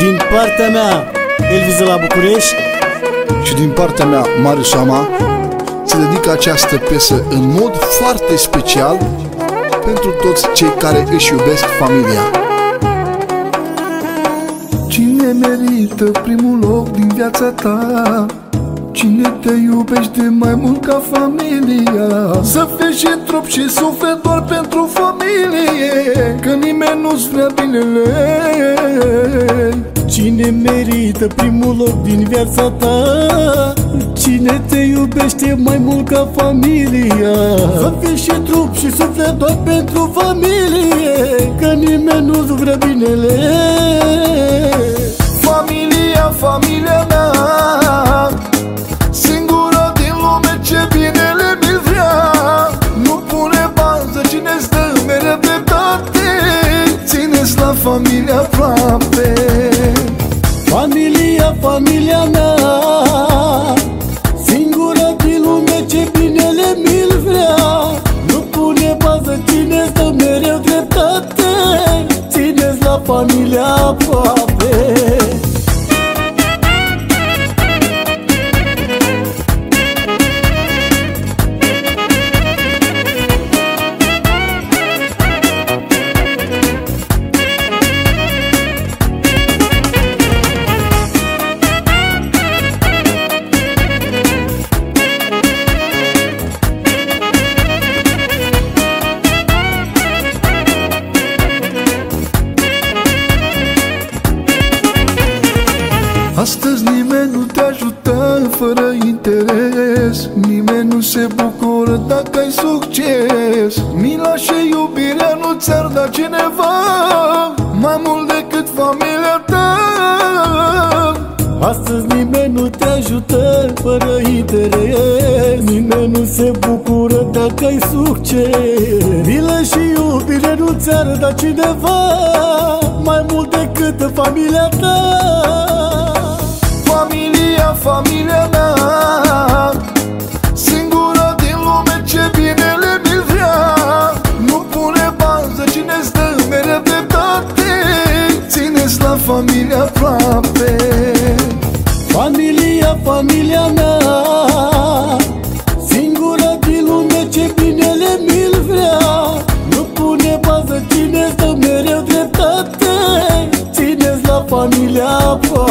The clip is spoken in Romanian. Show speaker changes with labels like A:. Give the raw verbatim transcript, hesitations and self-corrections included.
A: Din partea mea, Elvis de la București.
B: Și din partea mea, Marius Sama, se dedică această piesă în mod foarte special pentru toți cei care își iubesc familia.
C: Cine merită primul loc din viața ta? Cine te iubește mai mult ca familia? Să fii și trup și suflet doar pentru familie, că nimeni nu-ți vrea binele.
A: Cine merită primul loc din viața ta? Cine te iubește mai mult ca familia? Să fii și trup și suflet doar pentru familie, că nimeni nu-ți vrea binele.
C: Familia, familia mea, singura din lume ce binele mi-l vrea. Nu pune bază cine-ți dă mereu dreptate, ține-ți la familia aproape.
A: Familia, familia mea, singura din lume ce binele mi-l vrea. Nu pune bază cine-ți dă mereu dreptate, ține-ți la familia aproape.
C: Astăzi nimeni nu te ajută fără interes, nimeni nu se bucură dacă ai succes. Mila și iubirea nu ți-ar da cineva mai mult decât familia ta.
A: Astăzi nimeni nu te ajută fără interes, nimeni nu se bucură dacă ai succes. Milă și iubire nu ți-ar da cineva mai mult decât familia ta.
C: Familia, familia mea, singura din lume ce binele mi-l vrea. Nu pune bază cine-ți dă mereu dreptate, ține-ți la familia aproape.
A: Familia, familia mea, singura din lume ce binele mi-l vrea. Nu pune bază cine-ți dă mereu dreptate, ține-ți la familia aproape.